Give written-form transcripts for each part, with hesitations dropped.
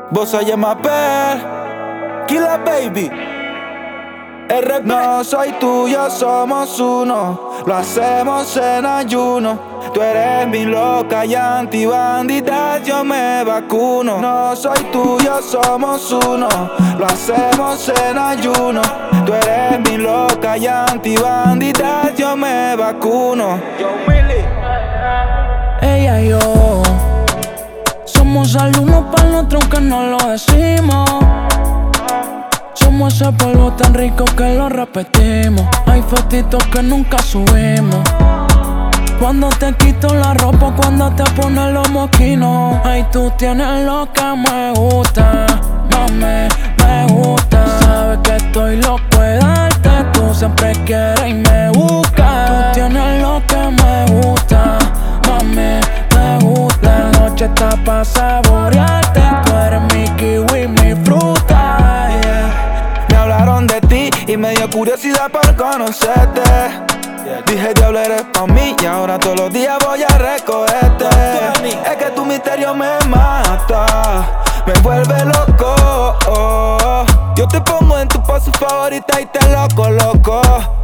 Vos soy Mapel, Killa Baby. RP. No soy tuyo, somos uno. Lo hacemos en ayuno. Tú eres mi loca y antibandita, yo me vacuno. No soy tuyo, somos uno. Lo hacemos en ayuno. Tú eres mi loca y antibandita, yo me vacuno. Ella y yo somos el uno para el otro que no lo decimos. Somos ese polvo tan rico que lo repetimos. Hay fotitos que nunca subimos. Cuando te quito la ropa, cuando te pones los moquinos. Ay, tú tienes lo que me gusta, mami, me gusta. Sabes que estoy loco de darte, tú siempre quieres y me buscas. Tú tienes lo que me gusta, mami, me gusta. La noche está pa' saborearte, tú eres mi kiwi, mi fruta, yeah. Me hablaron de ti y me dio curiosidad por conocerte. Dije, diablo, eres pa' mí y ahora todos los días voy a recogerte. Es que tu misterio me mata, me vuelve loco. Yo te pongo en tu pose favorita y te lo coloco.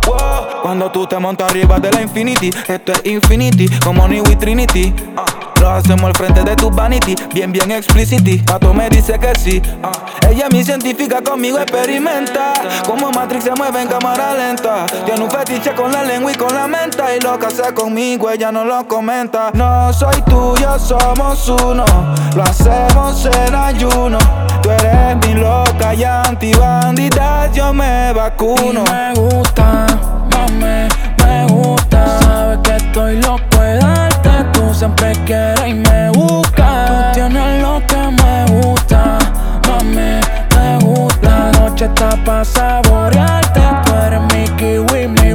Cuando tú te montas arriba de la Infinity, esto es Infinity, como Neo y Trinity. Lo hacemos al frente de tu vanity, bien, bien explicity. Pato me dice que sí. Ella es mi científica, conmigo experimenta. Como Matrix se mueve en cámara lenta. Tiene un fetiche con la lengua y con la menta. Y lo que hace conmigo ella no lo comenta. No soy tuyo, somos uno. Lo hacemos en ayuno. Tú eres mi loca y antibandita, yo me vacuno. Y me gusta, mami, me gusta. Sabes que estoy loco de darte, tú siempre quieres y me buscas. Tú tienes lo que me gusta, mami, me gusta. La noche está pa' saborearte, tú eres mi kiwi, mi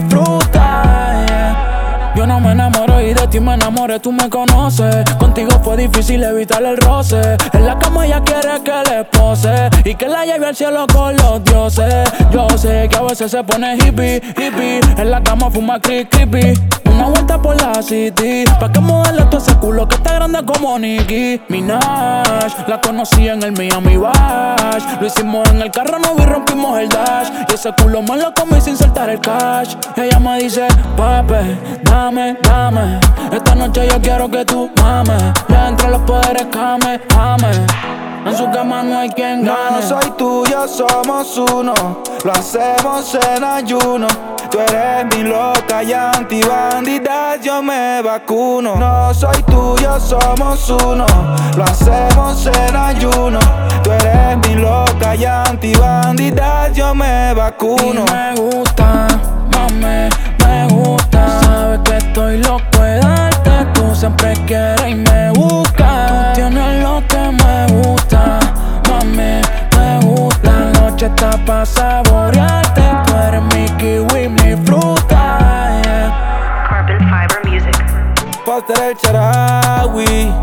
fruta, yeah. Yo no me enamoro y de ti me enamoré, tú me conoces. Contigo fue difícil evitar el roce. En la cama ella quiere que le pose y que la lleve al cielo con los dioses. Yo sé que a veces se pone hippie, hippie. En la cama fuma creepy. Una vuelta por la city, pa' que modele todo ese culo que está grande como Nicki Minaj. La conocí en el Miami Bash. Lo hicimos en el carro, no vi, rompimos el dash. Y ese culo me lo comí sin soltar el cash. Ella me dice, papi, dame, dame. Esta noche yo quiero que tú mames. Ya entre los poderes, came, ame. En su cama no hay quien gane. No soy tuyo, somos uno. Lo hacemos en ayuno. Tú eres mi loca y antibandita, yo me vacuno. No soy tuyo, somos uno. Lo hacemos en ayuno. Tú eres mi loca y antibandita, yo me vacuno. Y me gusta, mami, me gusta. Sabes que estoy loco de darte, tú siempre quieres y me buscas. Tú tienes lo que me gusta, mami, me gusta. La noche está pa' saborearte, tú eres mi kiwi, mi fruta, yeah. Carbon Fiber Music. Foster el Charawi.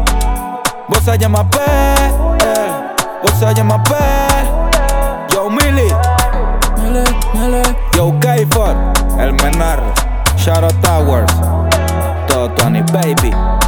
Vos se Mapel, vos se Mapel. Yo Millie, yo K4, el menor. Shadow Towers, todo Tony Baby.